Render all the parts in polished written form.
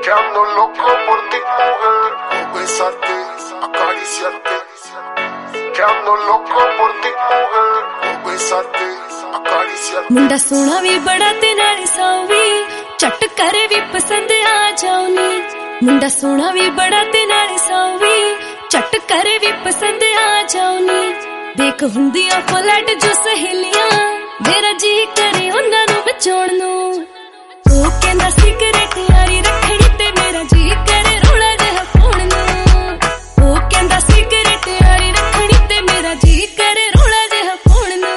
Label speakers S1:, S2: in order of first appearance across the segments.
S1: Que ando loco por ti, mujer, por besarte, acariciarte. Que ando loco por ti, mujer, por besarte, acariciarte.
S2: मुंडा सोना भी बड़ा ते नाले साऊ भी चट करे भी पसंद आ जाऊनी। मुंडा सोना भी बड़ा ते नाले साऊ भी चट करे भी पसंद आ जाऊनी। देख हुंदियां पलट जो सहेलियां मेरा जी करे उन्हां नूं बचाउण नूं। ओ कहंदा सिगरेट यारी रखणी ते मेरा जी करे रोला जिहा पाउण नूं। ओ कहंदा सिगरेट यारी रखणी ते मेरा जी करे रोला जिहा पाउण नूं।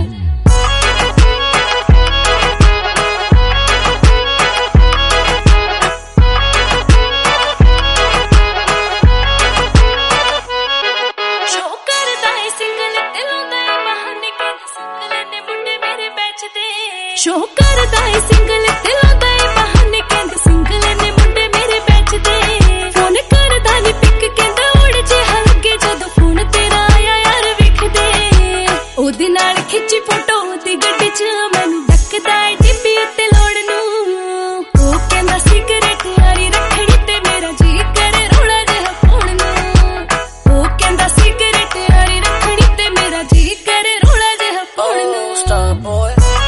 S2: शो करदा है सिंगल ते लांदा है बहाने कहंदे सिंगल ने मुंडे मेरे बैच दे। फोन करदा नी पिक कहंदा उड़ जे लगे जदों फोन तेरा आया यार वेख दे। ओदे नाल खिच्ची फोटो ओदी गड्डी च मैनू डकदा है डिब्बी ते लोड़ नूं। ओ कहंदा सिगरेट यारी रखणी ते मेरा जी करे रोला जिहा पाउण नूं। ओ कहंदा सिगरेट यारी रखणी ते मेरा जी करे रोला जिहा पाउण नूं।
S3: Star boy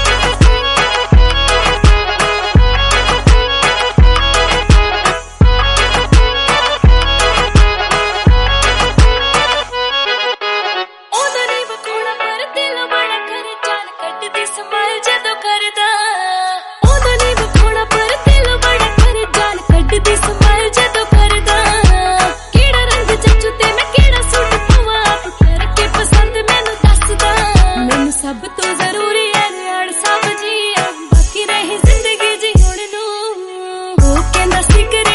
S2: सब तो जरूरी है यार सब जी बाकी रही जिंदगी जी हुण नूं। ओ कहंदा सिगरेट